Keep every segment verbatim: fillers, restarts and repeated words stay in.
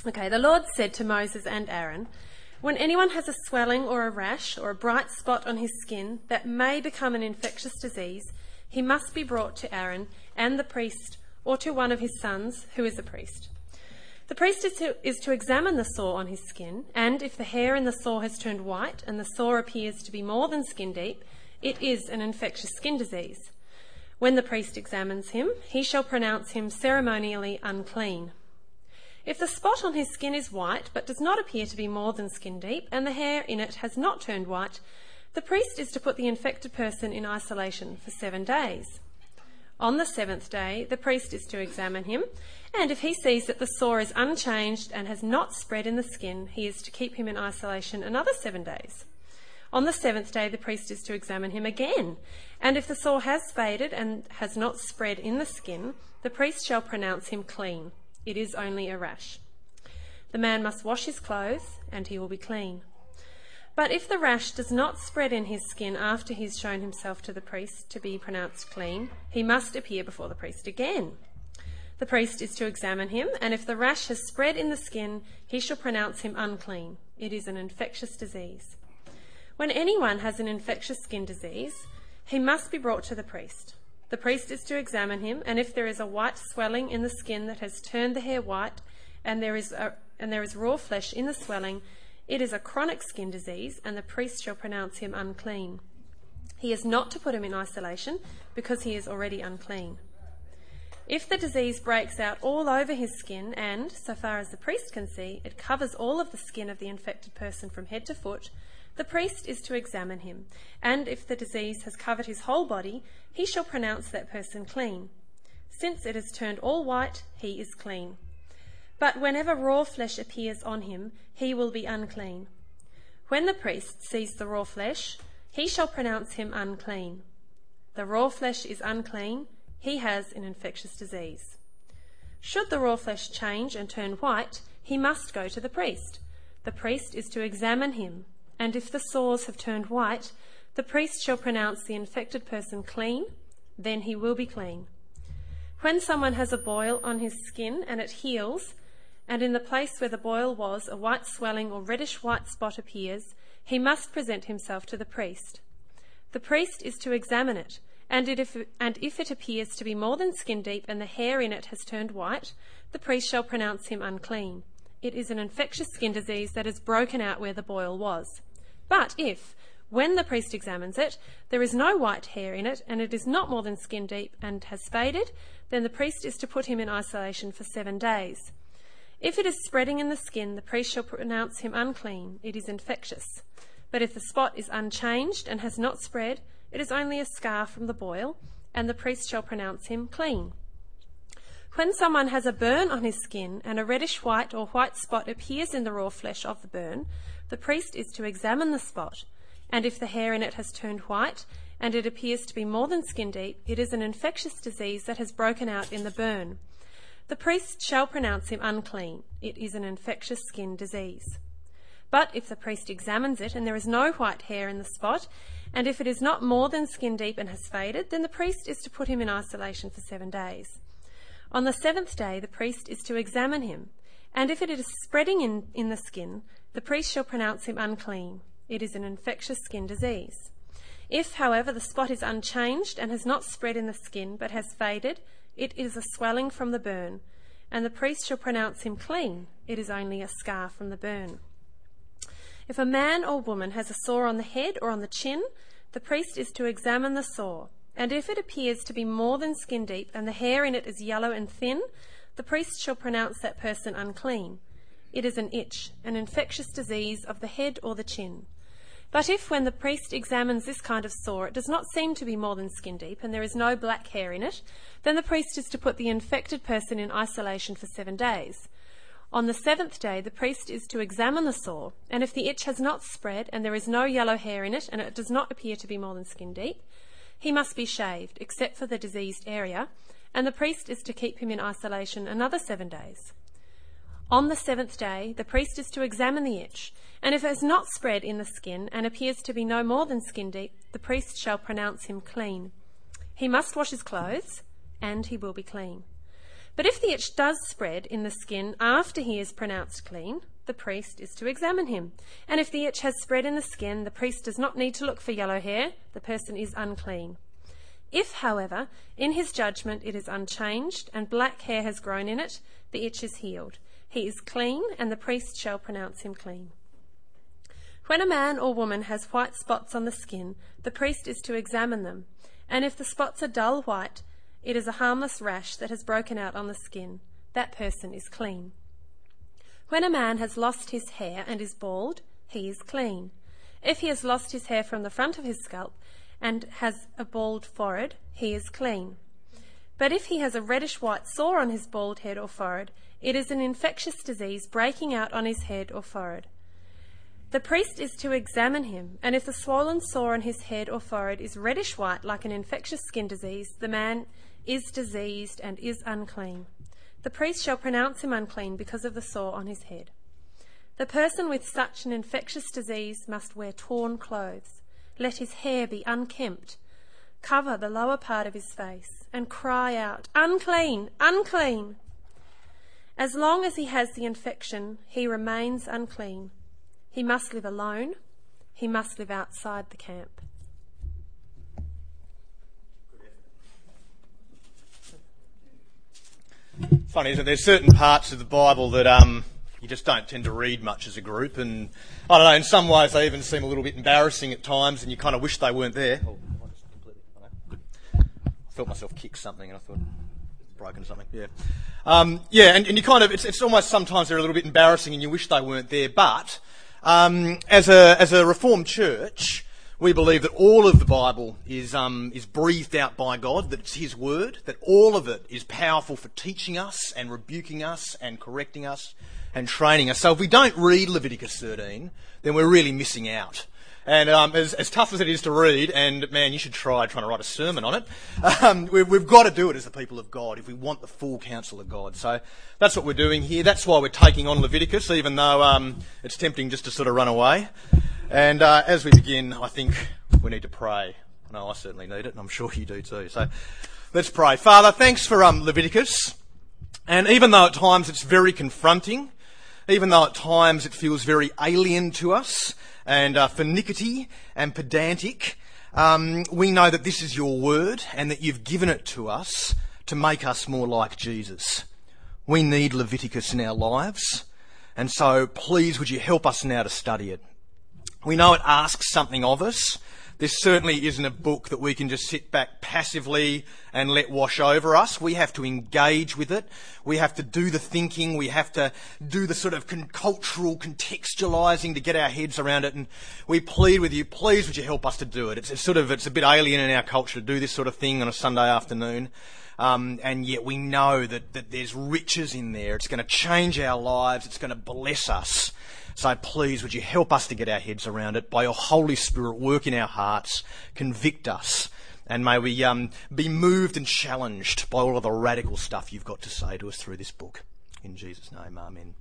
Okay, the Lord said to Moses and Aaron, "When anyone has a swelling or a rash or a bright spot on his skin that may become an infectious disease, he must be brought to Aaron and the priest, or to one of his sons who is a priest. The priest is to, is to examine the sore on his skin, and if the hair in the sore has turned white and the sore appears to be more than skin deep, it is an infectious skin disease. When the priest examines him, he shall pronounce him ceremonially unclean. If the spot on his skin is white but does not appear to be more than skin deep, and the hair in it has not turned white, the priest is to put the infected person in isolation for seven days. On the seventh day, the priest is to examine him, and if he sees that the sore is unchanged and has not spread in the skin, he is to keep him in isolation another seven days. On the seventh day, the priest is to examine him again, and if the sore has faded and has not spread in the skin, the priest shall pronounce him clean. It is only a rash. The man must wash his clothes, and he will be clean. But if the rash does not spread in his skin after he has shown himself to the priest to be pronounced clean, he must appear before the priest again. The priest is to examine him, and if the rash has spread in the skin, he shall pronounce him unclean. It is an infectious disease. When anyone has an infectious skin disease, he must be brought to the priest. The priest is to examine him, and if there is a white swelling in the skin that has turned the hair white, and there is a, and there is raw flesh in the swelling, it is a chronic skin disease, and the priest shall pronounce him unclean. He is not to put him in isolation, because he is already unclean. If the disease breaks out all over his skin, and, so far as the priest can see, it covers all of the skin of the infected person from head to foot, the priest is to examine him, and if the disease has covered his whole body, he shall pronounce that person clean. Since it has turned all white, he is clean. But whenever raw flesh appears on him, he will be unclean. When the priest sees the raw flesh, he shall pronounce him unclean. The raw flesh is unclean, he has an infectious disease. Should the raw flesh change and turn white, he must go to the priest. The priest is to examine him, and if the sores have turned white, the priest shall pronounce the infected person clean, then he will be clean. When someone has a boil on his skin and it heals, and in the place where the boil was a white swelling or reddish white spot appears, he must present himself to the priest. The priest is to examine it, and if, and if it appears to be more than skin deep and the hair in it has turned white, the priest shall pronounce him unclean. It is an infectious skin disease that has broken out where the boil was. But if, when the priest examines it, there is no white hair in it, and it is not more than skin deep and has faded, then the priest is to put him in isolation for seven days. If it is spreading in the skin, the priest shall pronounce him unclean. It is infectious. But if the spot is unchanged and has not spread, it is only a scar from the boil, and the priest shall pronounce him clean. When someone has a burn on his skin, and a reddish white or white spot appears in the raw flesh of the burn, the priest is to examine the spot, and if the hair in it has turned white, and it appears to be more than skin deep, it is an infectious disease that has broken out in the burn. The priest shall pronounce him unclean. It is an infectious skin disease. But if the priest examines it, and there is no white hair in the spot, and if it is not more than skin deep and has faded, then the priest is to put him in isolation for seven days. On the seventh day, the priest is to examine him, and if it is spreading in, in the skin, the priest shall pronounce him unclean. It is an infectious skin disease. If, however, the spot is unchanged and has not spread in the skin but has faded, it is a swelling from the burn, and the priest shall pronounce him clean. It is only a scar from the burn. If a man or woman has a sore on the head or on the chin, the priest is to examine the sore, and if it appears to be more than skin deep and the hair in it is yellow and thin, the priest shall pronounce that person unclean. It is an itch, an infectious disease of the head or the chin. But if, when the priest examines this kind of sore, it does not seem to be more than skin deep and there is no black hair in it, then the priest is to put the infected person in isolation for seven days. On the seventh day, the priest is to examine the sore, and if the itch has not spread and there is no yellow hair in it and it does not appear to be more than skin deep, he must be shaved, except for the diseased area, and the priest is to keep him in isolation another seven days. On the seventh day, the priest is to examine the itch, and if it has not spread in the skin and appears to be no more than skin deep, the priest shall pronounce him clean. He must wash his clothes, and he will be clean. But if the itch does spread in the skin after he is pronounced clean, the priest is to examine him. And if the itch has spread in the skin, the priest does not need to look for yellow hair. The person is unclean. If, however, in his judgment it is unchanged and black hair has grown in it, the itch is healed. He is clean, and the priest shall pronounce him clean. When a man or woman has white spots on the skin, the priest is to examine them. And if the spots are dull white, it is a harmless rash that has broken out on the skin. That person is clean. When a man has lost his hair and is bald, he is clean. If he has lost his hair from the front of his scalp and has a bald forehead, he is clean. But if he has a reddish-white sore on his bald head or forehead, it is an infectious disease breaking out on his head or forehead. The priest is to examine him, and if the swollen sore on his head or forehead is reddish-white like an infectious skin disease, the man is diseased and is unclean. The priest shall pronounce him unclean because of the sore on his head. The person with such an infectious disease must wear torn clothes. Let his hair be unkempt. Cover the lower part of his face and cry out, "Unclean! Unclean!" As long as he has the infection, he remains unclean. He must live alone. He must live outside the camp. Funny, isn't it? There's certain parts of the Bible that um, you just don't tend to read much as a group, and I don't know, in some ways they even seem a little bit embarrassing at times, and you kind of wish they weren't there. Oh, I just completely, I know. I felt myself kick something, and I thought, broken something, yeah. Um, yeah, and, and you kind of, it's, it's almost sometimes they're a little bit embarrassing, and you wish they weren't there, but um, as a as a Reformed church, we believe that all of the Bible is um, is breathed out by God, that it's His Word, that all of it is powerful for teaching us and rebuking us and correcting us and training us. So if we don't read Leviticus thirteen, then we're really missing out. And um, as, as tough as it is to read, and man, you should try trying to write a sermon on it, um, we've, we've got to do it as the people of God if we want the full counsel of God. So that's what we're doing here. That's why we're taking on Leviticus, even though um, it's tempting just to sort of run away. And uh, as we begin, I think we need to pray. I know I certainly need it, and I'm sure you do too. So let's pray. Father, thanks for um, Leviticus. And even though at times it's very confronting, even though at times it feels very alien to us and uh, finicky and pedantic, um, we know that this is your word and that you've given it to us to make us more like Jesus. We need Leviticus in our lives, and so please would you help us now to study it. We know it asks something of us. This certainly isn't a book that we can just sit back passively and let wash over us. We have to engage with it. We have to do the thinking. We have to do the sort of con- cultural contextualising to get our heads around it. And we plead with you, please would you help us to do it. It's, it's sort of, it's a bit alien in our culture to do this sort of thing on a Sunday afternoon. Um, and yet we know that, that there's riches in there. It's going to change our lives. It's going to bless us. So please, would you help us to get our heads around it? By your Holy Spirit, work in our hearts, convict us, and may we um, be moved and challenged by all of the radical stuff you've got to say to us through this book. In Jesus' name, amen.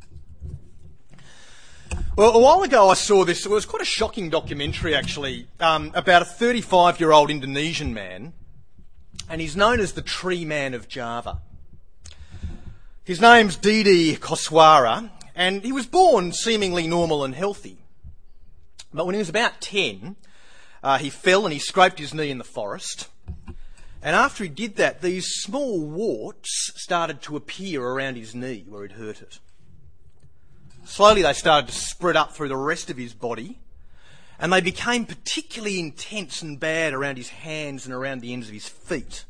Well, a while ago I saw this. It was quite a shocking documentary, actually, um, about a thirty-five-year-old Indonesian man, and he's known as the Tree Man of Java. His name's Didi Koswara. And he was born seemingly normal and healthy. But when he was about ten, uh, he fell and he scraped his knee in the forest. And after he did that, these small warts started to appear around his knee where he'd hurt it. Slowly they started to spread up through the rest of his body. And they became particularly intense and bad around his hands and around the ends of his feet.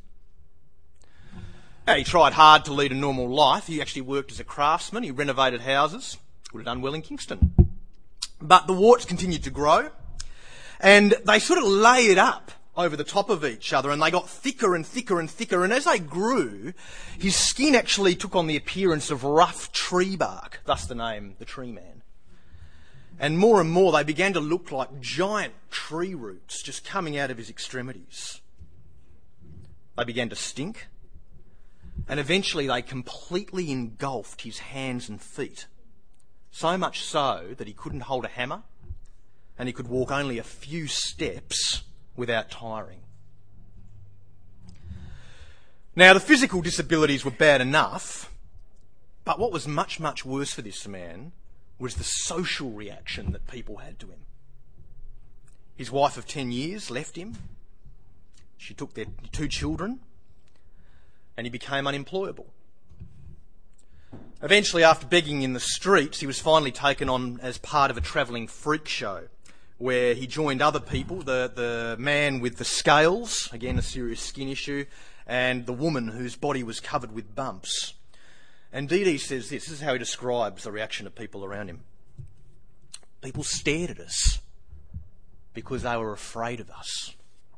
He tried hard to lead a normal life. He actually worked as a craftsman. He renovated houses. Would have done well in Kingston. But the warts continued to grow, and they sort of layered up over the top of each other, and they got thicker and thicker and thicker. And as they grew, his skin actually took on the appearance of rough tree bark, thus the name, the Tree Man. And more and more, they began to look like giant tree roots just coming out of his extremities. They began to stink. And eventually they completely engulfed his hands and feet. So much so that he couldn't hold a hammer and he could walk only a few steps without tiring. Now, the physical disabilities were bad enough, but what was much, much worse for this man was the social reaction that people had to him. His wife of ten years left him. She took their two children, and he became unemployable. Eventually, after begging in the streets, he was finally taken on as part of a travelling freak show, where he joined other people, the, the man with the scales, again a serious skin issue, and the woman whose body was covered with bumps. And Dee says this, this is how he describes the reaction of people around him. People stared at us because they were afraid of us.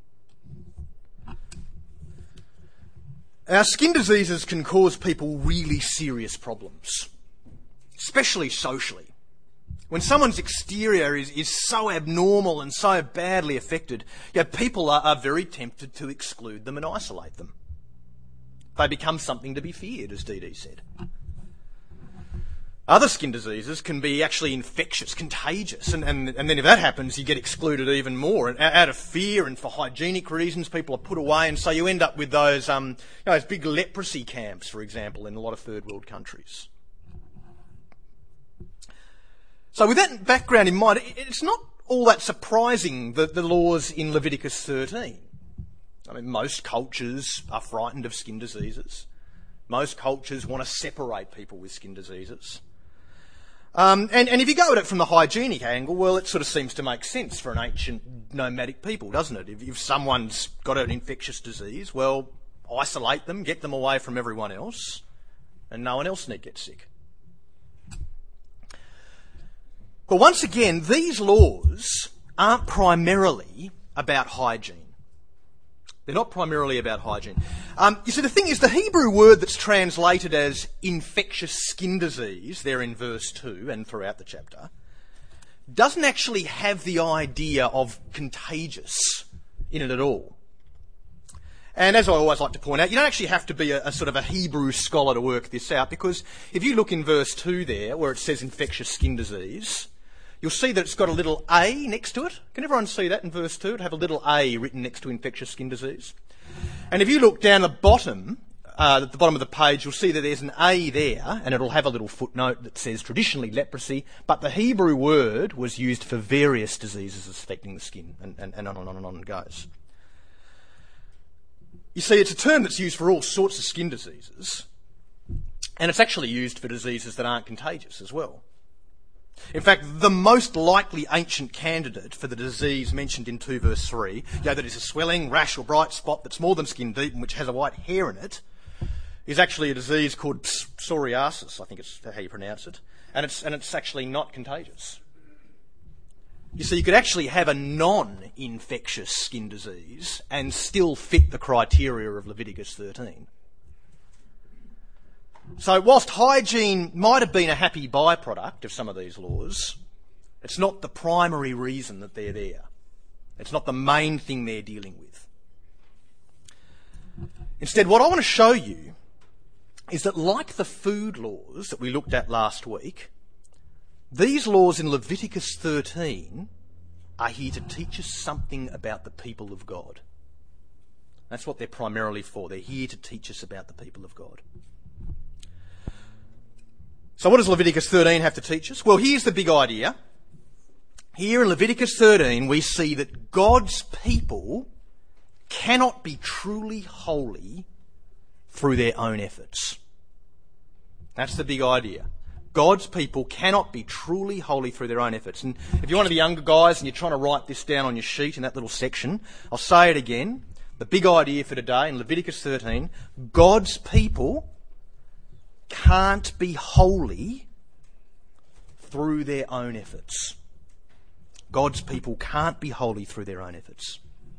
Our skin diseases can cause people really serious problems, especially socially. When someone's exterior is, is so abnormal and so badly affected, you know, people are, are very tempted to exclude them and isolate them. They become something to be feared, as Dee Dee said. Other skin diseases can be actually infectious, contagious, and, and, and then if that happens, you get excluded even more. And out of fear and for hygienic reasons, people are put away, and so you end up with those, um, you know, those big leprosy camps, for example, in a lot of third world countries. So with that background in mind, it's not all that surprising that the laws in Leviticus thirteen. I mean, most cultures are frightened of skin diseases. Most cultures want to separate people with skin diseases. Um, and, and if you go at it from the hygienic angle, well, it sort of seems to make sense for an ancient nomadic people, doesn't it? If, if someone's got an infectious disease, well, isolate them, get them away from everyone else, and no one else need get sick. But once again, these laws aren't primarily about hygiene. They're not primarily about hygiene. Um, you see, the thing is, the Hebrew word that's translated as infectious skin disease, there in verse two and throughout the chapter, doesn't actually have the idea of contagious in it at all. And as I always like to point out, you don't actually have to be a, a sort of a Hebrew scholar to work this out, because if you look in verse two there, where it says infectious skin disease, you'll see that it's got a little A next to it. Can everyone see that in verse two? It have a little A written next to infectious skin disease. And if you look down the bottom, uh, at the bottom of the page, you'll see that there's an A there, and it'll have a little footnote that says traditionally leprosy, but the Hebrew word was used for various diseases affecting the skin, and, and, and on and on and on it goes. You see, it's a term that's used for all sorts of skin diseases, and it's actually used for diseases that aren't contagious as well. In fact, the most likely ancient candidate for the disease mentioned in two verse three, you know, that is a swelling, rash or bright spot that's more than skin deep and which has a white hair in it, is actually a disease called psoriasis, I think it's how you pronounce it, and it's, and it's actually not contagious. You see, you could actually have a non-infectious skin disease and still fit the criteria of Leviticus thirteen. So whilst hygiene might have been a happy byproduct of some of these laws, it's not the primary reason that they're there. It's not the main thing they're dealing with. Instead, what I want to show you is that, like the food laws that we looked at last week, these laws in Leviticus thirteen are here to teach us something about the people of God. That's what they're primarily for. They're here to teach us about the people of God. So what does Leviticus thirteen have to teach us? Well, here's the big idea. Here in Leviticus thirteen, we see that God's people cannot be truly holy through their own efforts. That's the big idea. God's people cannot be truly holy through their own efforts. And if you're one of the younger guys and you're trying to write this down on your sheet in that little section, I'll say it again. The big idea for today in Leviticus thirteen, God's people can't be holy through their own efforts. God's people can't be holy through their own efforts.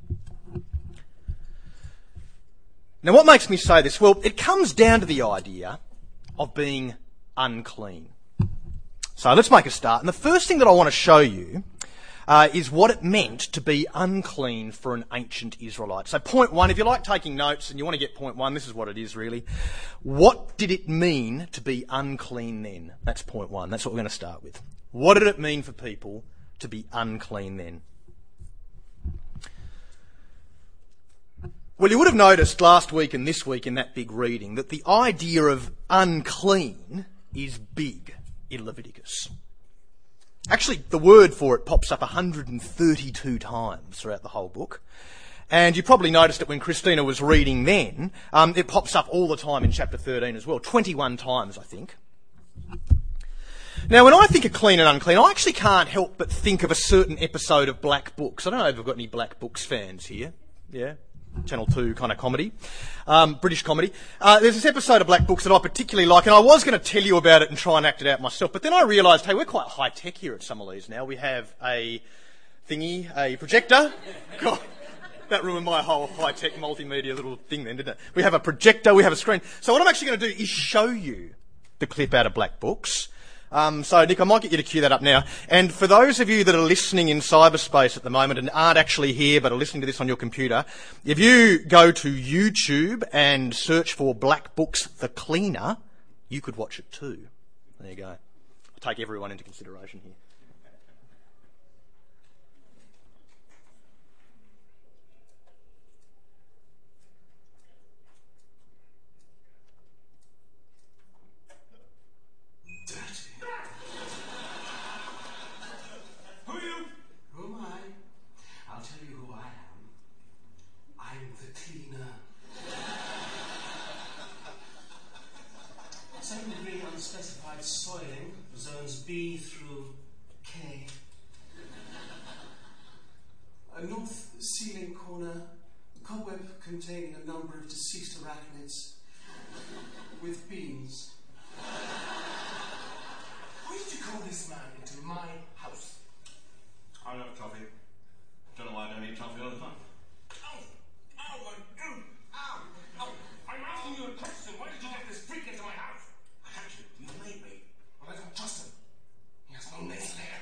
Now, what makes me say this? Well, it comes down to the idea of being unclean. So let's make a start. And the first thing that I want to show you uh, is what it meant to be unclean for an ancient Israelite. So point one, if you like taking notes and you want to get point one, this is what it is really. What did it mean to be unclean then? That's point one. That's what we're going to start with. What did it mean for people to be unclean then? Well, you would have noticed last week and this week in that big reading that the idea of unclean is big in Leviticus. Actually, the word for it pops up one hundred thirty-two times throughout the whole book. And you probably noticed it when Christina was reading then. Um, it pops up all the time in chapter thirteen as well, twenty-one times, I think. Now, when I think of clean and unclean, I actually can't help but think of a certain episode of Black Books. I don't know if we've got any Black Books fans here. Yeah? Channel two kind of comedy. Um, British comedy. Uh, there's this episode of Black Books that I particularly like, and I was going to tell you about it and try and act it out myself, but then I realised, hey, we're quite high-tech here at some of these now. We have a thingy, a projector. God, that ruined my whole high-tech multimedia little thing then, didn't it? We have a projector, we have a screen. So what I'm actually going to do is show you the clip out of Black Books. Um, so, Nick, I might get you to cue that up now. And for those of you that are listening in cyberspace at the moment and aren't actually here but are listening to this on your computer, if you go to YouTube and search for Black Books The Cleaner, you could watch it too. There you go. I'll take everyone into consideration here. Soiling, zones B through K. A north ceiling corner, cobweb containing a number of deceased arachnids with beans. Why did you call this man into my house? I love toffee. Don't know why I don't eat toffee all the time. Ow! Ow! My, ow! Ow! Ow! I'm asking you a question. Why did you let this freak into my house? I had to. You made me. Well, I don't trust him. He has no nest there.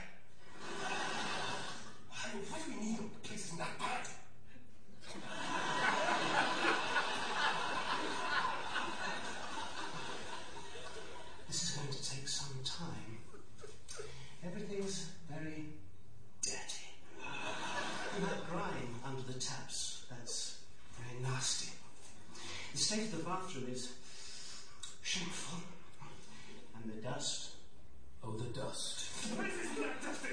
Why, why do we need him? The place isn't that bad. This is going to take some time. Everything's very dirty. And that grime under the taps, that's very nasty. The state of the bathroom is shameful. And the dust, oh, the dust. The place isn't that dusty.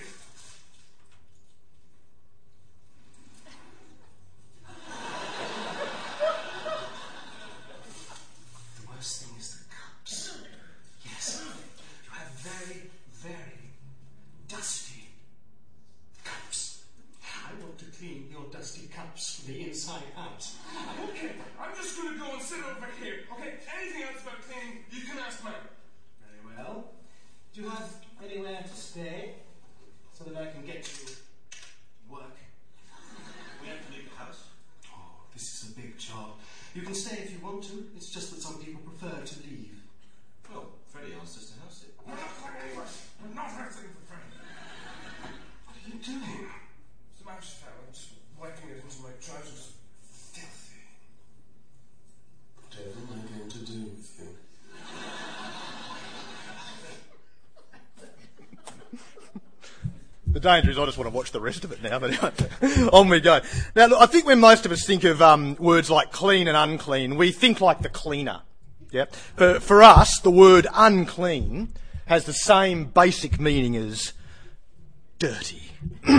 The worst thing is the cups. Yes, you have very, very dusty cups. I want to clean your dusty cups from the inside out. Okay, I'm just going to go and sit over here. Okay, anything else about cleaning, you can ask mine. Very well. Do you have anywhere to stay so that I can get to work? We have to leave the house. Oh, this is a big job. You can stay if you want to. It's just that some people prefer to leave. Well, Freddie asked us to house it. We're not going anywhere. We're not resting for Freddie. What are you doing? It's a mouse fell. I'm just wiping it into my trousers. Filthy. Whatever am I going to do with you? The danger is I just want to watch the rest of it now, but on we go. Now, look, I think when most of us think of um, words like clean and unclean, we think like the cleaner. Yeah. For, for us, the word unclean has the same basic meaning as dirty.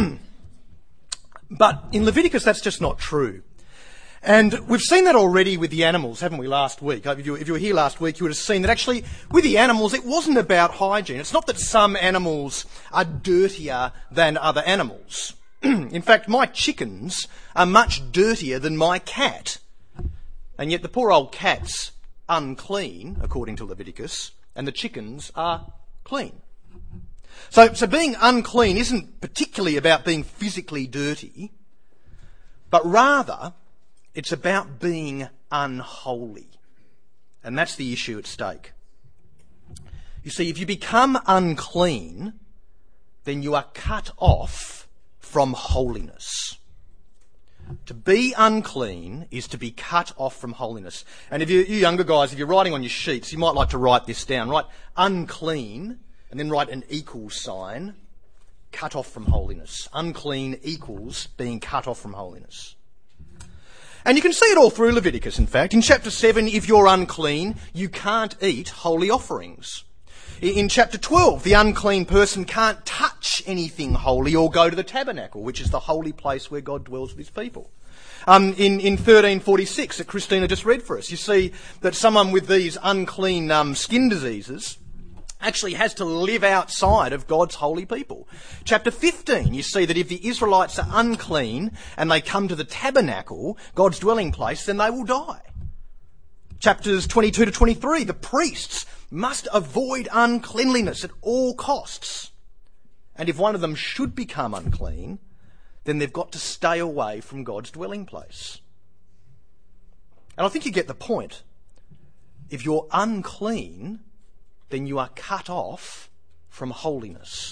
But in Leviticus, that's just not true. And we've seen that already with the animals, haven't we, last week? If you, if you were here last week, you would have seen that actually with the animals, it wasn't about hygiene. It's not that some animals are dirtier than other animals. In fact, my chickens are much dirtier than my cat. And yet the poor old cat's unclean, according to Leviticus, and the chickens are clean. So, so being unclean isn't particularly about being physically dirty, but rather it's about being unholy. And that's the issue at stake. You see, if you become unclean, then you are cut off from holiness. To be unclean is to be cut off from holiness. And if you, you younger guys, if you're writing on your sheets, you might like to write this down. Write unclean, and then write an equal sign, cut off from holiness. Unclean equals being cut off from holiness. And you can see it all through Leviticus, in fact. In chapter seven, if you're unclean, you can't eat holy offerings. In chapter twelve, the unclean person can't touch anything holy or go to the tabernacle, which is the holy place where God dwells with his people. Um, in, in thirteen forty-six, that Christina just read for us, you see that someone with these unclean um, skin diseases actually has to live outside of God's holy people. Chapter fifteen, you see that if the Israelites are unclean and they come to the tabernacle, God's dwelling place, then they will die. Chapters twenty-two to twenty-three, the priests must avoid uncleanliness at all costs. And if one of them should become unclean, then they've got to stay away from God's dwelling place. And I think you get the point. If you're unclean, then you are cut off from holiness.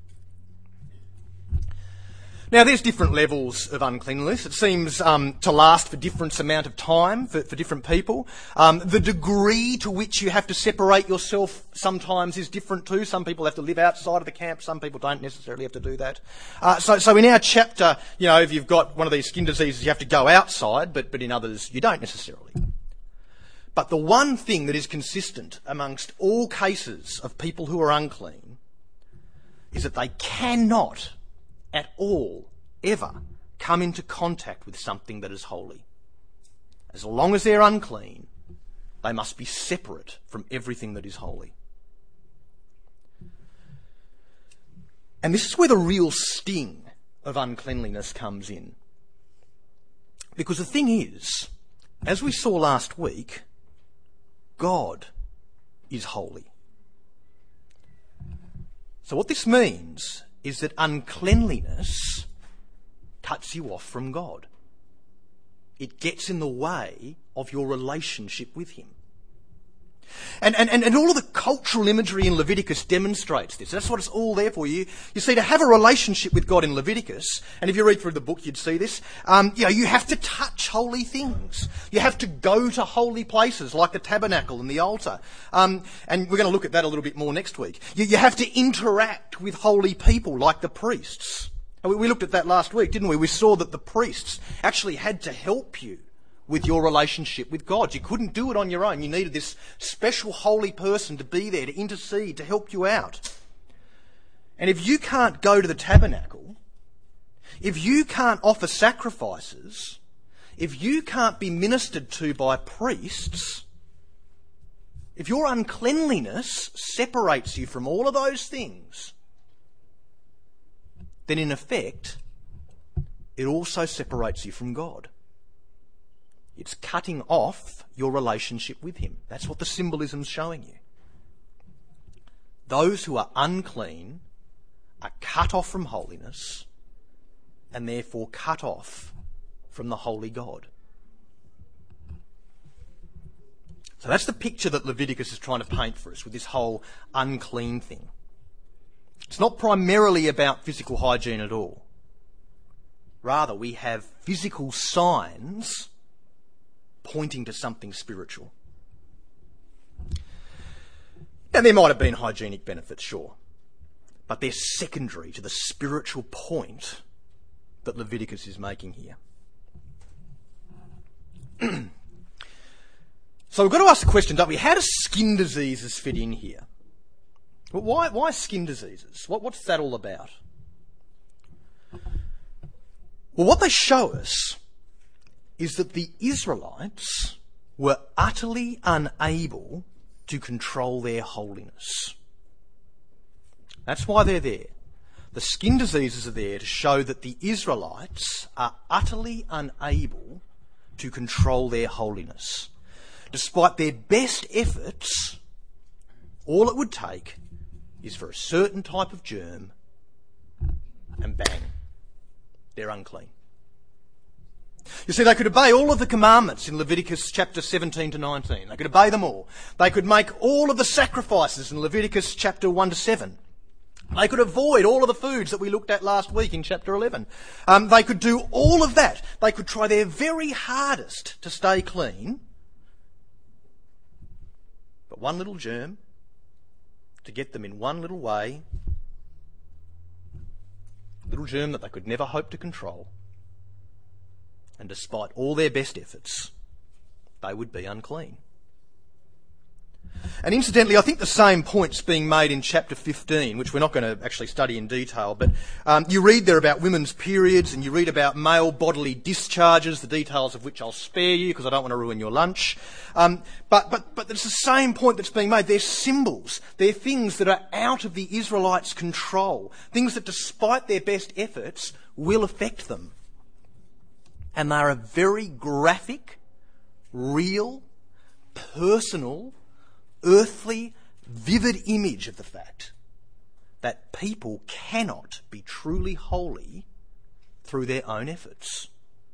Now, there's different levels of uncleanliness. It seems um, to last for different amount of time for, for different people. Um, the degree to which you have to separate yourself sometimes is different too. Some people have to live outside of the camp. Some people don't necessarily have to do that. Uh, so, so in our chapter, you know, if you've got one of these skin diseases, you have to go outside, but, but in others, you don't necessarily. But the one thing that is consistent amongst all cases of people who are unclean is that they cannot at all ever come into contact with something that is holy. As long as they're unclean, they must be separate from everything that is holy. And this is where the real sting of uncleanliness comes in. Because the thing is, as we saw last week, God is holy. So what this means is that uncleanliness cuts you off from God. It gets in the way of your relationship with him. And, and, and all of the cultural imagery in Leviticus demonstrates this. That's what it's all there for. You, you see, to have a relationship with God in Leviticus, and if you read through the book, you'd see this, um, you know, you have to touch holy things. You have to go to holy places like the tabernacle and the altar. Um, and we're going to look at that a little bit more next week. You, you have to interact with holy people like the priests. And we, we looked at that last week, didn't we? We saw that the priests actually had to help you with your relationship with God. You couldn't do it on your own. You needed this special holy person to be there, to intercede, to help you out. And if you can't go to the tabernacle, if you can't offer sacrifices, if you can't be ministered to by priests, if your uncleanliness separates you from all of those things, then in effect, it also separates you from God. It's cutting off your relationship with him. That's what the symbolism's showing you. Those who are unclean are cut off from holiness and therefore cut off from the holy God. So that's the picture that Leviticus is trying to paint for us with this whole unclean thing. It's not primarily about physical hygiene at all. Rather, we have physical signs pointing to something spiritual. Now, there might have been hygienic benefits, sure, but they're secondary to the spiritual point that Leviticus is making here. So we've got to ask the question, don't we? How do skin diseases fit in here? Well, why, why skin diseases? What, what's that all about? Well, what they show us is that the Israelites were utterly unable to control their holiness. That's why they're there. The skin diseases are there to show that the Israelites are utterly unable to control their holiness. Despite their best efforts, all it would take is for a certain type of germ, and bang, they're unclean. You see, they could obey all of the commandments in Leviticus chapter seventeen to nineteen. They could obey them all. They could make all of the sacrifices in Leviticus chapter one to seven. They could avoid all of the foods that we looked at last week in chapter eleven. Um, they could do all of that. They could try their very hardest to stay clean. But one little germ, to get them in one little way, little germ that they could never hope to control, and despite all their best efforts, they would be unclean. And incidentally, I think the same point's being made in chapter fifteen, which we're not going to actually study in detail, but um, you read there about women's periods and you read about male bodily discharges, the details of which I'll spare you because I don't want to ruin your lunch. Um, but, but, but it's the same point that's being made. They're symbols. They're things that are out of the Israelites' control, things that despite their best efforts will affect them. And they're a very graphic, real, personal, earthly, vivid image of the fact that people cannot be truly holy through their own efforts.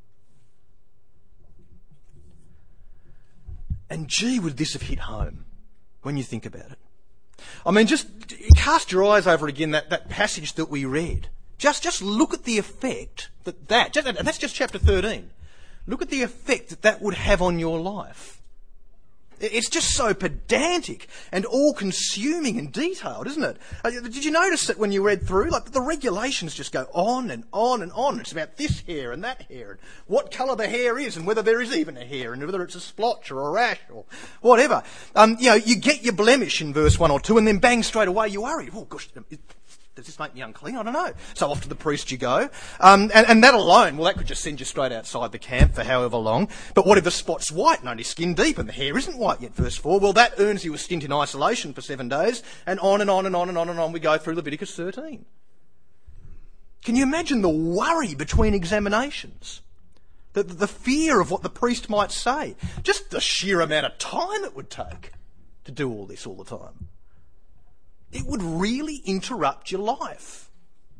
And gee, would this have hit home when you think about it. I mean, just cast your eyes over again that, that passage that we read. Just, just look at the effect that that, just, and that's just chapter thirteen. Look at the effect that that would have on your life. It's just so pedantic and all-consuming and detailed, isn't it? Uh, did you notice that when you read through? Like, the regulations just go on and on and on. It's about this hair and that hair and what colour the hair is and whether there is even a hair and whether it's a splotch or a rash or whatever. Um, you know, you get your blemish in verse one or two and then bang, straight away you worry. Oh, gosh, does this make me unclean? I don't know. So off to the priest you go. Um, and, and that alone, well, that could just send you straight outside the camp for however long. But what if the spot's white and only skin deep and the hair isn't white yet, verse four? Well, that earns you a stint in isolation for seven days. And on and on and on and on and on we go through Leviticus thirteen. Can you imagine the worry between examinations? The, the fear of what the priest might say? Just the sheer amount of time it would take to do all this all the time. It would really interrupt your life.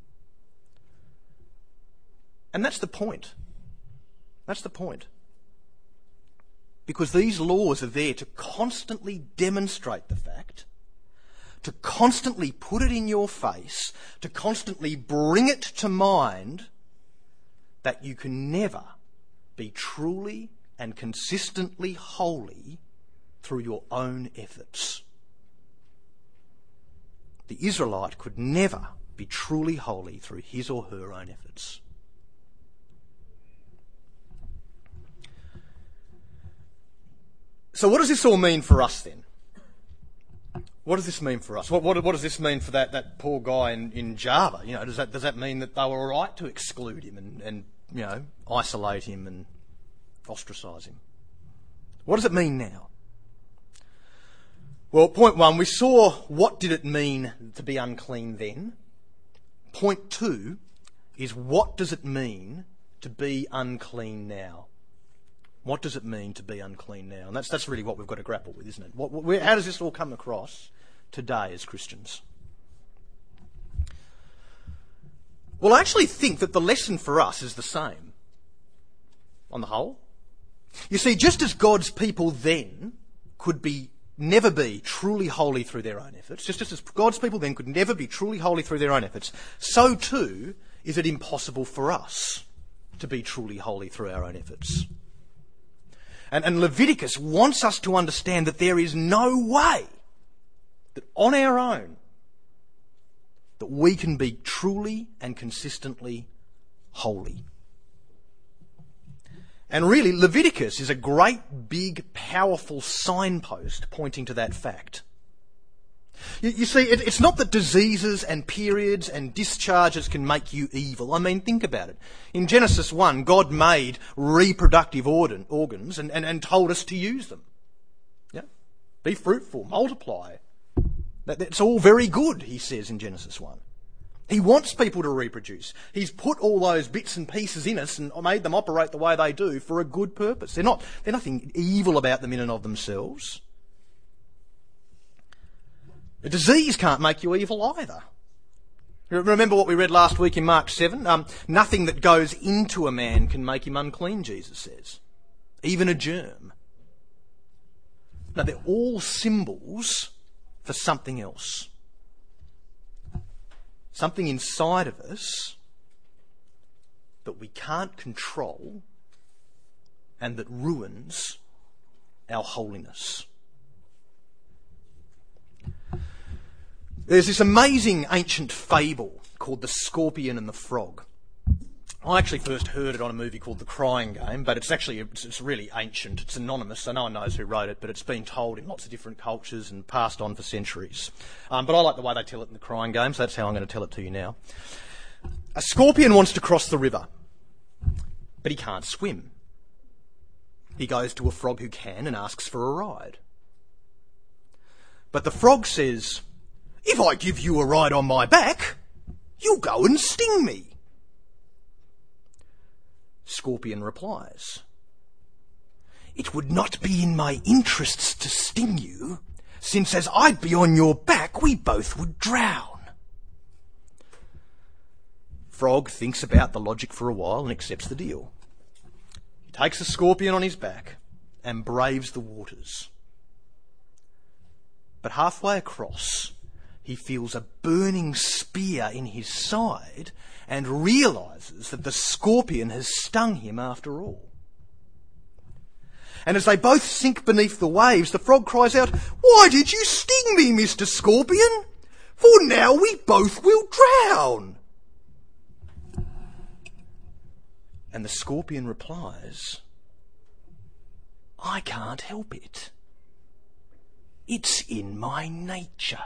And that's the point. That's the point. Because these laws are there to constantly demonstrate the fact, to constantly put it in your face, to constantly bring it to mind that you can never be truly and consistently holy through your own efforts. The Israelite could never be truly holy through his or her own efforts. So what does this all mean for us then? What does this mean for us? What, what, what does this mean for that, that poor guy in, in Java? You know, does that, does that mean that they were right to exclude him and, and, you know, isolate him and ostracise him? What does it mean now? Well, point one, we saw what did it mean to be unclean then. Point two is what does it mean to be unclean now? What does it mean to be unclean now? And that's that's really what we've got to grapple with, isn't it? What, where, how does this all come across today as Christians? Well, I actually think that the lesson for us is the same, on the whole. You see, just as God's people then could be never be truly holy through their own efforts, just as God's people then could never be truly holy through their own efforts, so too is it impossible for us to be truly holy through our own efforts. And, and Leviticus wants us to understand that there is no way that on our own that we can be truly and consistently holy. And really, Leviticus is a great, big, powerful signpost pointing to that fact. You, you see, it, it's not that diseases and periods and discharges can make you evil. I mean, think about it. In Genesis one, God made reproductive organ, organs and, and, and told us to use them. Yeah? Be fruitful, multiply. That, that's all very good, he says in Genesis one. He wants people to reproduce. He's put all those bits and pieces in us and made them operate the way they do for a good purpose. They're not, there's nothing evil about them in and of themselves. A disease can't make you evil either. Remember what we read last week in Mark seven? Um, nothing that goes into a man can make him unclean, Jesus says. Even a germ. No, they're all symbols for something else. Something inside of us that we can't control and that ruins our holiness. There's this amazing ancient fable called The Scorpion and the Frog. I actually first heard it on a movie called The Crying Game, but it's actually, it's, it's really ancient. It's anonymous, so no one knows who wrote it, but it's been told in lots of different cultures and passed on for centuries. Um, but I like the way they tell it in The Crying Game, so that's how I'm going to tell it to you now. A scorpion wants to cross the river, but he can't swim. He goes to a frog who can and asks for a ride. But the frog says, "If I give you a ride on my back, you'll go and sting me." Scorpion replies, "It would not be in my interests to sting you, since as I'd be on your back, we both would drown." Frog thinks about the logic for a while and accepts the deal. He takes the scorpion on his back and braves the waters. But halfway across, he feels a burning spear in his side and realises that the scorpion has stung him after all. And as they both sink beneath the waves, the frog cries out, "Why did you sting me, Mister Scorpion? For now we both will drown." And the scorpion replies, "I can't help it. It's in my nature."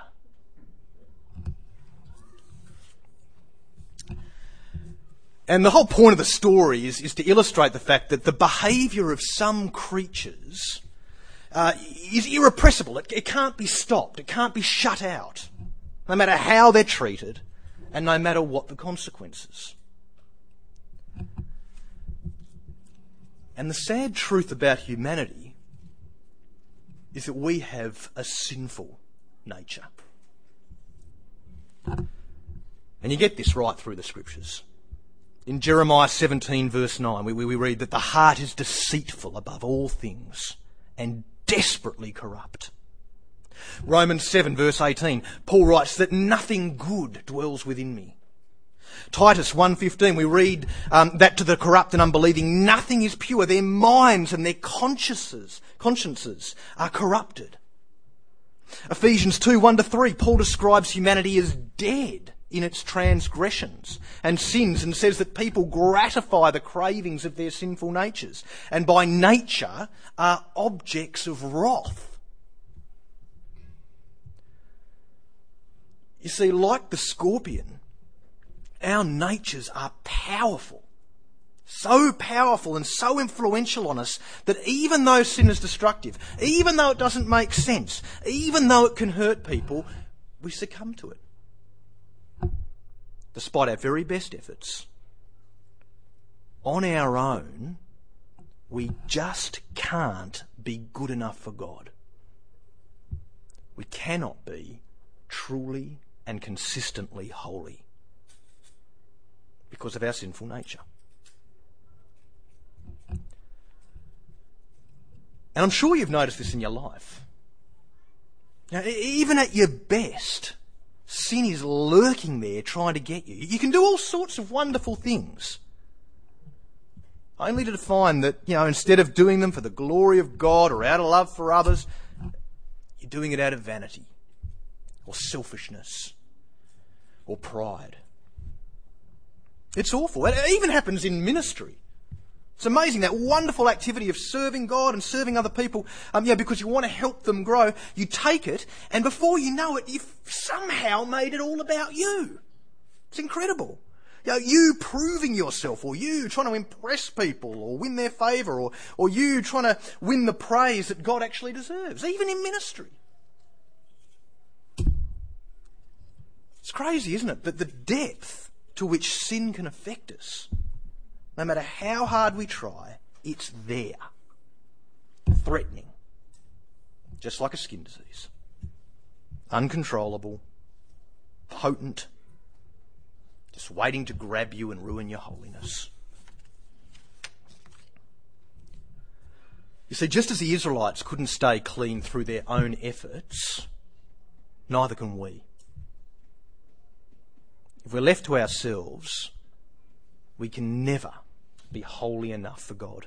And the whole point of the story is, is to illustrate the fact that the behaviour of some creatures uh, is irrepressible. It, it can't be stopped. It can't be shut out, no matter how they're treated and no matter what the consequences. And the sad truth about humanity is that we have a sinful nature. And you get this right through the scriptures. In Jeremiah seventeen verse nine, we, we read that the heart is deceitful above all things and desperately corrupt. Romans seven verse eighteen, Paul writes that nothing good dwells within me. Titus one fifteen, we read um, that to the corrupt and unbelieving, nothing is pure. Their minds and their consciences, consciences are corrupted. Ephesians two one to three, Paul describes humanity as dead in its transgressions and sins, and says that people gratify the cravings of their sinful natures and by nature are objects of wrath. You see, like the scorpion, our natures are powerful, so powerful and so influential on us that even though sin is destructive, even though it doesn't make sense, even though it can hurt people, we succumb to it. Despite our very best efforts, on our own, we just can't be good enough for God. We cannot be truly and consistently holy because of our sinful nature. And I'm sure you've noticed this in your life. Now, even at your best, sin is lurking there trying to get you. You can do all sorts of wonderful things, only to find that, you know, instead of doing them for the glory of God or out of love for others, you're doing it out of vanity or selfishness or pride. It's awful. It even happens in ministry. It's amazing, that wonderful activity of serving God and serving other people, um, yeah, because you want to help them grow. You take it, and before you know it, you've somehow made it all about you. It's incredible. You know, you proving yourself, or you trying to impress people, or win their favour, or, or you trying to win the praise that God actually deserves, even in ministry. It's crazy, isn't it? But the depth to which sin can affect us, no matter how hard we try, it's there. Threatening. Just like a skin disease. Uncontrollable. Potent. Just waiting to grab you and ruin your holiness. You see, just as the Israelites couldn't stay clean through their own efforts, neither can we. If we're left to ourselves, we can never be holy enough for God.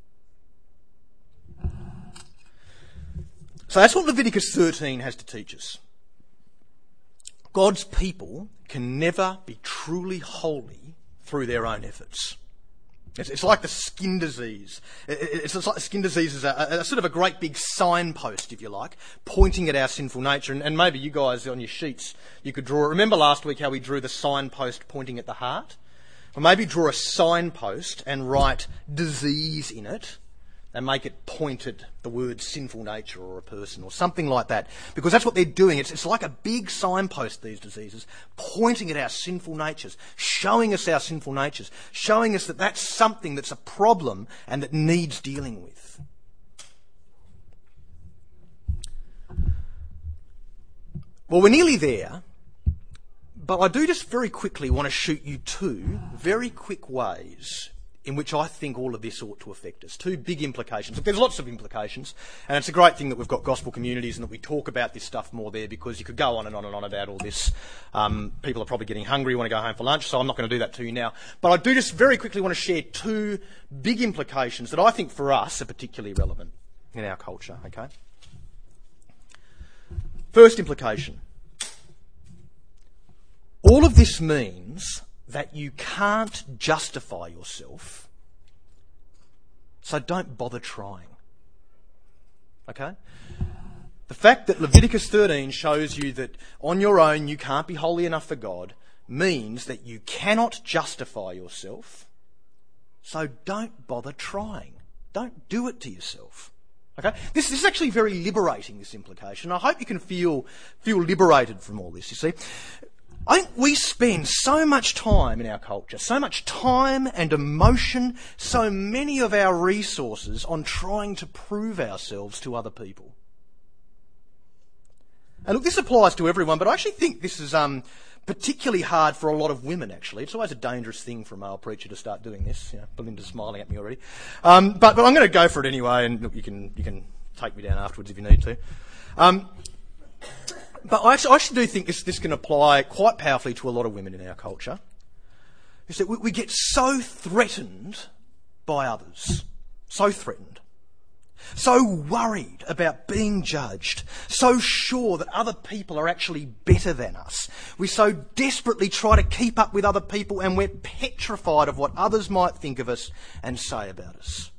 So that's what Leviticus thirteen has to teach us. God's people can never be truly holy through their own efforts. It's, it's like the skin disease. It, it, it's like the skin disease is a, a, a sort of a great big signpost, if you like, pointing at our sinful nature. And, and maybe you guys on your sheets, you could draw it. Remember last week how we drew the signpost pointing at the heart? Or maybe draw a signpost and write disease in it and make it point at the word sinful nature or a person or something like that. Because that's what they're doing. It's, it's like a big signpost, these diseases, pointing at our sinful natures, showing us our sinful natures, showing us that that's something that's a problem and that needs dealing with. Well, we're nearly there. But I do just very quickly want to shoot you two very quick ways in which I think all of this ought to affect us. Two big implications. Look, there's lots of implications, and it's a great thing that we've got gospel communities and that we talk about this stuff more there, because you could go on and on and on about all this. Um, people are probably getting hungry, want to go home for lunch, so I'm not going to do that to you now. But I do just very quickly want to share two big implications that I think for us are particularly relevant in our culture, okay? First implication. All of this means that you can't justify yourself, so don't bother trying. Okay? The fact that Leviticus thirteen shows you that on your own you can't be holy enough for God means that you cannot justify yourself, so don't bother trying. Don't do it to yourself. Okay? This, this is actually very liberating, this implication. I hope you can feel, feel liberated from all this, you see. I think we spend so much time in our culture, so much time and emotion, so many of our resources on trying to prove ourselves to other people. And look, this applies to everyone, but I actually think this is um, particularly hard for a lot of women, actually. It's always a dangerous thing for a male preacher to start doing this. You know, Belinda's smiling at me already. Um, but, but I'm going to go for it anyway, and look, you can, you can take me down afterwards if you need to. Um, But I actually, I actually do think this, this can apply quite powerfully to a lot of women in our culture. Is that we, we get so threatened by others. So threatened. So worried about being judged. So sure that other people are actually better than us. We so desperately try to keep up with other people, and we're petrified of what others might think of us and say about us.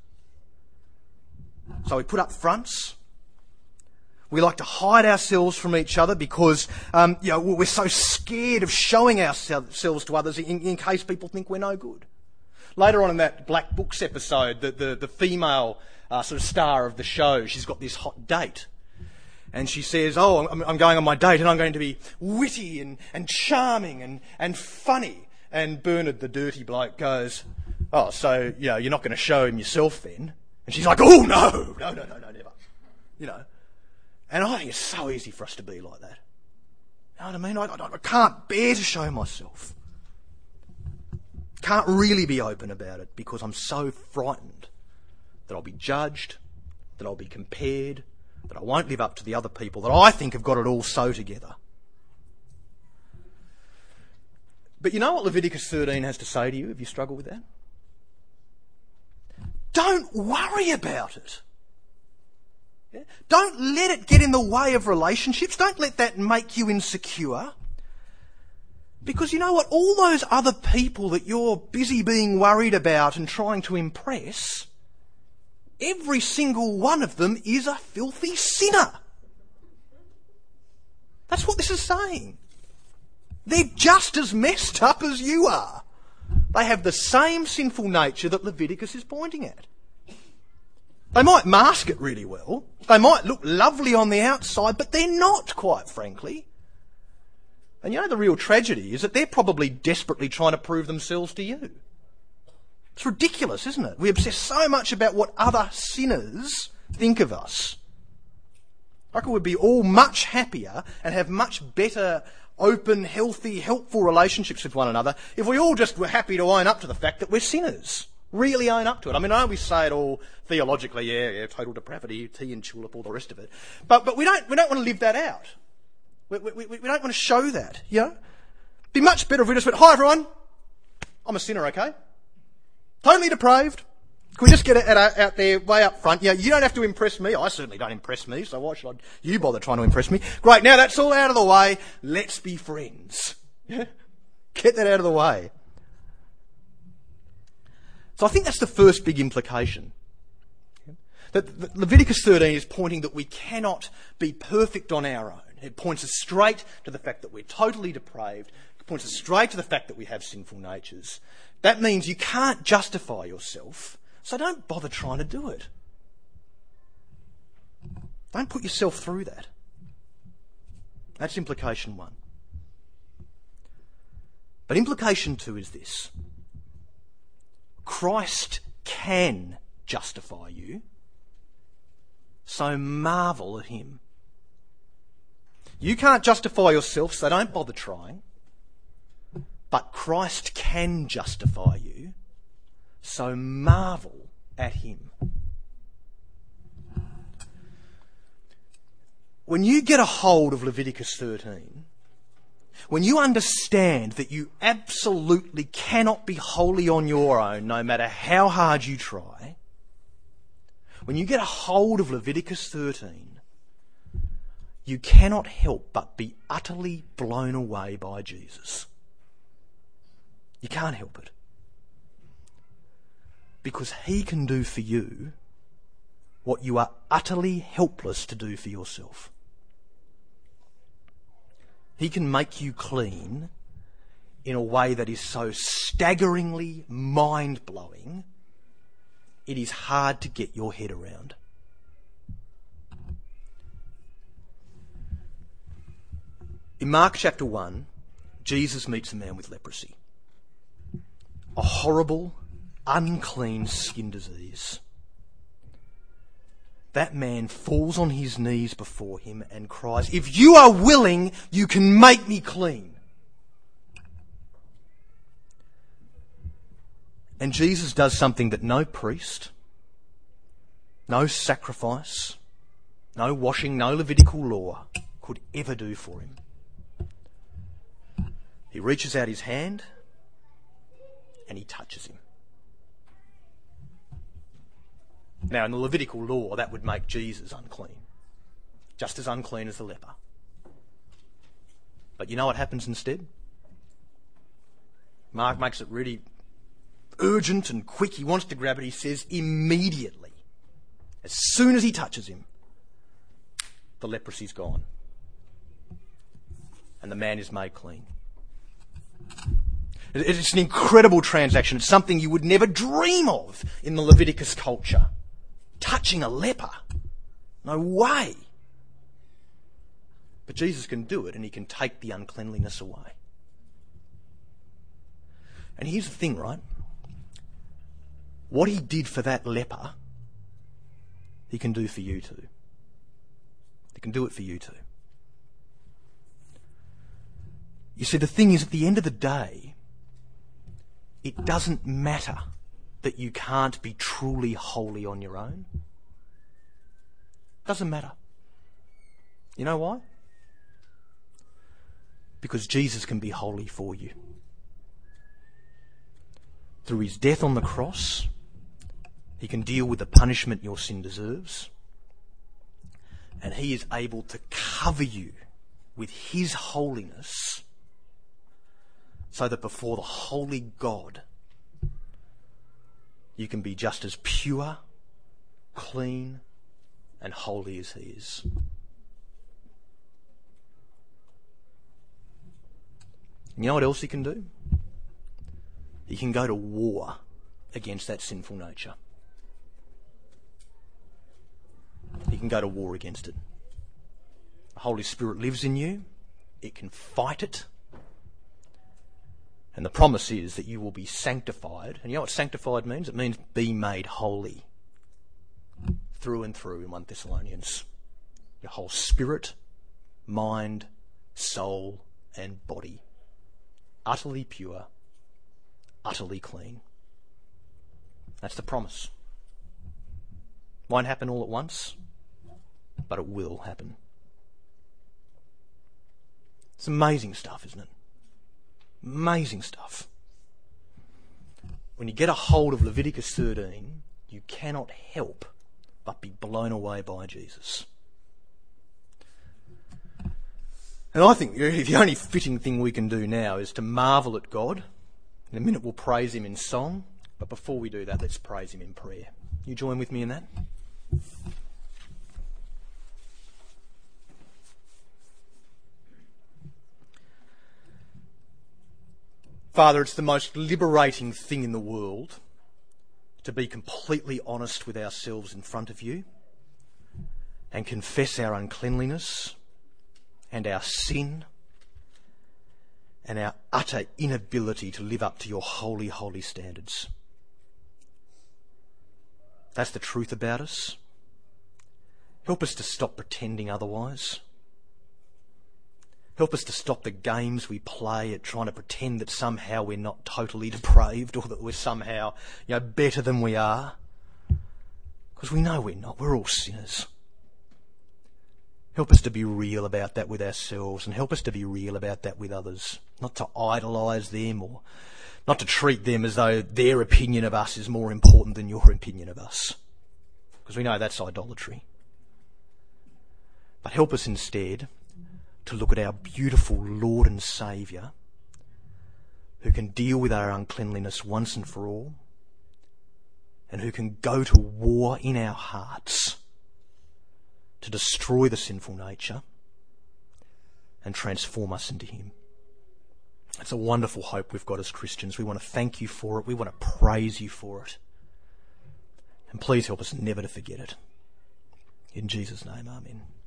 So we put up fronts. We like to hide ourselves from each other because um, you know, we're so scared of showing ourselves to others in, in case people think we're no good. Later on in that Black Books episode, the, the, the female uh, sort of star of the show, she's got this hot date. And she says, oh, I'm, I'm going on my date and I'm going to be witty and, and charming and, and funny. And Bernard, the dirty bloke, goes, oh, so you know, you're not going to show him yourself then? And she's like, oh, no, no, no, no, no, never. You know. And I think it's so easy for us to be like that. You know what I mean? I, I, I can't bear to show myself. Can't really be open about it because I'm so frightened that I'll be judged, that I'll be compared, that I won't live up to the other people that I think have got it all so together. But you know what Leviticus thirteen has to say to you if you struggle with that? Don't worry about it. Yeah? Don't let it get in the way of relationships. Don't let that make you insecure. Because you know what? All those other people that you're busy being worried about and trying to impress, every single one of them is a filthy sinner. That's what this is saying. They're just as messed up as you are. They have the same sinful nature that Leviticus is pointing at. They might mask it really well. They might look lovely on the outside, but they're not, quite frankly. And you know the real tragedy is that they're probably desperately trying to prove themselves to you. It's ridiculous, isn't it? We obsess so much about what other sinners think of us. I reckon we'd be all much happier and have much better, open, healthy, helpful relationships with one another if we all just were happy to own up to the fact that we're sinners. Really own up to it. I mean, I know we say it all theologically, yeah, yeah, total depravity, tea and tulip, all the rest of it. But but we don't we don't want to live that out. We, we, we, we don't want to show that, you know? It'd be much better if we just went, hi everyone, I'm a sinner, okay? Totally depraved. Can we just get it out, out there way up front? Yeah, you don't have to impress me. I certainly don't impress me, so why should I, you bother trying to impress me? Great, now that's all out of the way. Let's be friends. Get that out of the way. So I think that's the first big implication. That Leviticus thirteen is pointing that we cannot be perfect on our own. It points us straight to the fact that we're totally depraved. It points us straight to the fact that we have sinful natures. That means you can't justify yourself, so don't bother trying to do it. Don't put yourself through that. That's implication one. But implication two is this. Christ can justify you, so marvel at him. You can't justify yourself, so don't bother trying. But Christ can justify you, so marvel at him. When you get a hold of Leviticus thirteen, when you understand that you absolutely cannot be holy on your own, no matter how hard you try, when you get a hold of Leviticus thirteen, you cannot help but be utterly blown away by Jesus. You can't help it. Because he can do for you what you are utterly helpless to do for yourself. He can make you clean in a way that is so staggeringly mind-blowing, it is hard to get your head around. In Mark chapter one, Jesus meets a man with leprosy. A horrible, unclean skin disease. That man falls on his knees before him and cries, "If you are willing, you can make me clean." And Jesus does something that no priest, no sacrifice, no washing, no Levitical law could ever do for him. He reaches out his hand and he touches him. Now, in the Levitical law, that would make Jesus unclean, just as unclean as the leper. But you know what happens instead? Mark makes it really urgent and quick. He wants to grab it. He says, immediately, as soon as he touches him, the leprosy's gone. And the man is made clean. It's an incredible transaction. It's something you would never dream of in the Leviticus culture. Touching a leper. No way. But Jesus can do it, and he can take the uncleanliness away. And here's the thing, right? What he did for that leper, he can do for you too. He can do it for you too. You see, the thing is, at the end of the day, it doesn't matter that you can't be truly holy on your own. Doesn't matter. You know why? Because Jesus can be holy for you. Through his death on the cross, he can deal with the punishment your sin deserves. And he is able to cover you with his holiness so that before the holy God, you can be just as pure, clean, and holy as he is. And you know what else he can do? He can go to war against that sinful nature. He can go to war against it. The Holy Spirit lives in you. It can fight it. And the promise is that you will be sanctified. And you know what sanctified means? It means be made holy. Through and through in First Thessalonians. Your whole spirit, mind, soul, and body. Utterly pure. Utterly clean. That's the promise. Won't happen all at once, but it will happen. It's amazing stuff, isn't it? Amazing stuff. When you get a hold of Leviticus thirteen, you cannot help but be blown away by Jesus. And I think the only fitting thing we can do now is to marvel at God. In a minute we'll praise him in song, But before we do that, let's praise him in prayer. You join with me in that? Father, it's the most liberating thing in the world to be completely honest with ourselves in front of you and confess our uncleanliness and our sin and our utter inability to live up to your holy, holy standards. That's the truth about us. Help us to stop pretending otherwise. Help us to stop the games we play at trying to pretend that somehow we're not totally depraved or that we're somehow, you know, better than we are. Because we know we're not. We're all sinners. Help us to be real about that with ourselves, and help us to be real about that with others. Not to idolise them, or not to treat them as though their opinion of us is more important than your opinion of us. Because we know that's idolatry. But help us instead to look at our beautiful Lord and Saviour, who can deal with our uncleanliness once and for all, and who can go to war in our hearts to destroy the sinful nature and transform us into him. It's a wonderful hope we've got as Christians. We want to thank you for it. We want to praise you for it. And please help us never to forget it. In Jesus' name, amen.